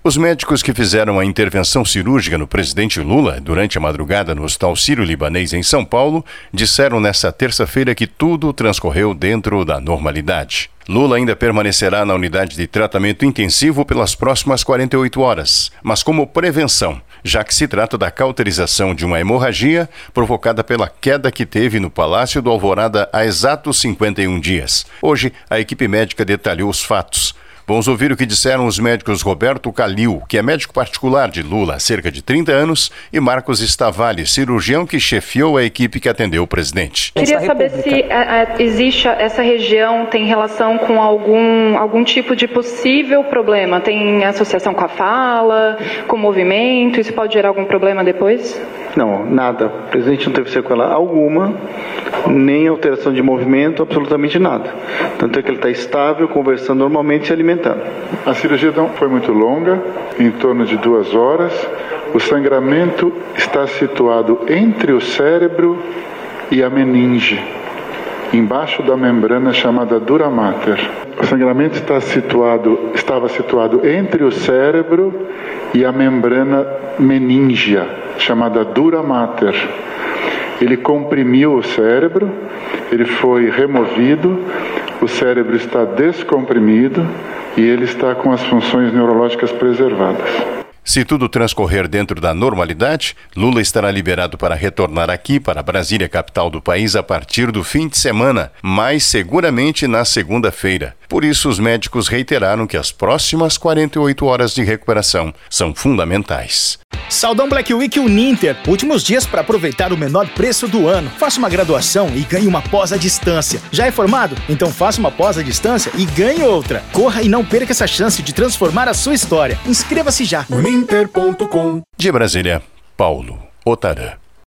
Os médicos que fizeram a intervenção cirúrgica no presidente Lula durante a madrugada no Hospital Sírio-Libanês em São Paulo disseram nesta terça-feira que tudo transcorreu dentro da normalidade. Lula ainda permanecerá na unidade de tratamento intensivo pelas próximas 48 horas, mas como prevenção, já que se trata da cauterização de uma hemorragia provocada pela queda que teve no Palácio do Alvorada há exatos 51 dias. Hoje, a equipe médica detalhou os fatos. Vamos ouvir o que disseram os médicos Roberto Calil, que é médico particular de Lula há cerca de 30 anos, e Marcos Stavali, cirurgião que chefiou a equipe que atendeu o presidente. Queria saber se existe essa região, tem relação com algum tipo de possível problema? Tem associação com a fala, com o movimento? Isso pode gerar algum problema depois? Não, nada. O presidente não teve sequela alguma, nem alteração de movimento, absolutamente nada. Tanto é que ele está estável, conversando normalmente e se alimentando. A cirurgia não foi muito longa, em torno de 2 horas. O sangramento está situado entre o cérebro e a meninge, embaixo da membrana chamada dura mater. O sangramento estava situado entre o cérebro e a membrana meníngia, chamada dura mater. Ele comprimiu o cérebro, ele foi removido, o cérebro está descomprimido e ele está com as funções neurológicas preservadas. Se tudo transcorrer dentro da normalidade, Lula estará liberado para retornar aqui para Brasília, capital do país, a partir do fim de semana, mais seguramente na segunda-feira. Por isso, os médicos reiteraram que as próximas 48 horas de recuperação são fundamentais. Saldão Black Week Uninter. Últimos dias para aproveitar o menor preço do ano. Faça uma graduação e ganhe uma pós à distância. Já é formado? Então faça uma pós à distância e ganhe outra. Corra e não perca essa chance de transformar a sua história. Inscreva-se já. Uninter.com. De Brasília, Paulo Otarã.